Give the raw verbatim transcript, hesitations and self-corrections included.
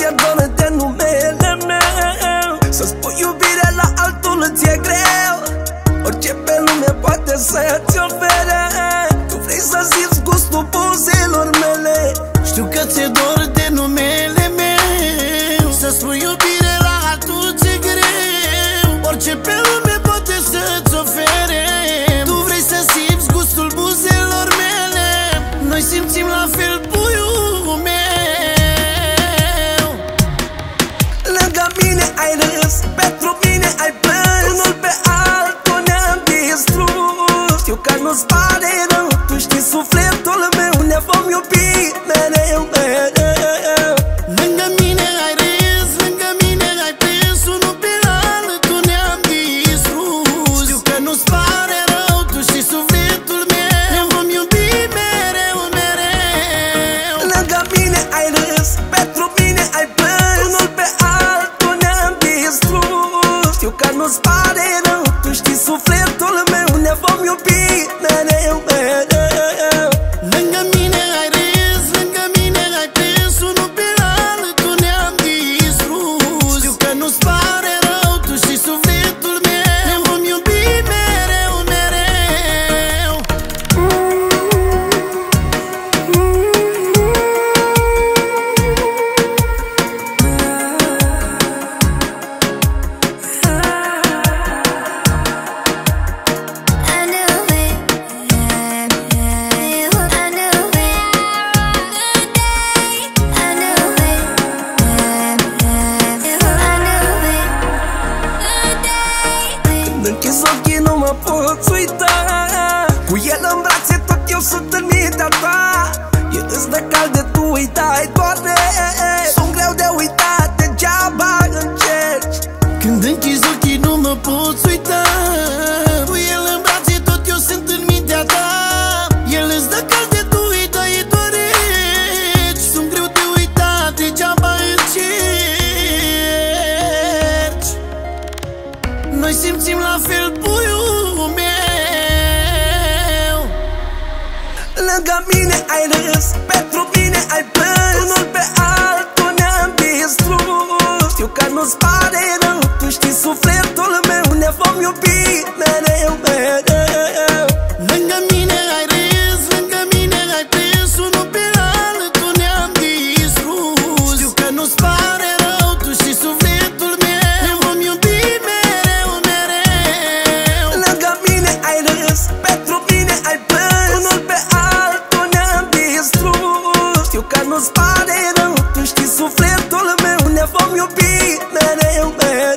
ți-e dor de numele meu. Să spui iubire la altul ți-e greu. Orice pe lume poate să-ți ofere. Tu vrei să simți gustul buzelor mele. Știu că ți-e dor de numele meu. Să spui iubire la altul ți-e greu. Orice pe lume poate să-ți ofere. Tu vrei să simți gustul buzelor mele. Noi simțim la fel, puiul meu. Lângă mine ai râs, pentru mine ai plâns. Unul pe altul ne-am distrus. Știu că nu-ți pare rău, tu știi sufletul meu. Ne vom iubi mereu, mereu. Lângă mine ai râs, lângă mine ai plâns. Unul pe altul ne-am distrus. Știu că nu-ți pare rău, tu știi sufletul meu. Ne vom iubi mereu, mereu. Lângă mine ai râs, pentru mine ai plâns. Unul pe altul ne-am distrus. Știu că nu-ți pare rău, tu știi sufletul meu. Ne vom iubi mereu, mereu. Lângă mine ai râs, lângă mine ai plâns. Unul pe altul ne-am distrus. Știu că nu-ți pare rău, tu știi sufletul meu. Ne vom iubi mereu, mereu. Când închizi ochii nu mă poți uita. Cu el în brațe tot eu sunt în mintea ta. E îți de cald, tu uitai, doare. Sunt greu de uitat, degeaba încerci. Când închizi ochii nu mă poți uita. Cu el în brațe tot eu sunt în mintea ta. El îți dă calde, tu îi dai doreci. Sunt greu de uitat, degeaba încerci. Noi simțim la fel, puiul meu. Lângă mine ai râs, pentru mine ai plâns. Unul pe altul ne-am distrus. Știu că nu-ți pare rău, tu știi sufletul meu. Ne vom iubi mereu, mereu. Lângă mine ai râs, lângă mine ai plâns. Unul pe altul ne-am distrus. Știu că nu-ți pare rău, tu știi sufletul meu. Ne vom iubi mereu, mereu. Lângă mine ai râs, pentru mine ai plâns. Unul pe altul ne-am distrus. Știu că nu-ți pare rău, tu știi sufletul meu. Ne vom iubi mereu, mereu.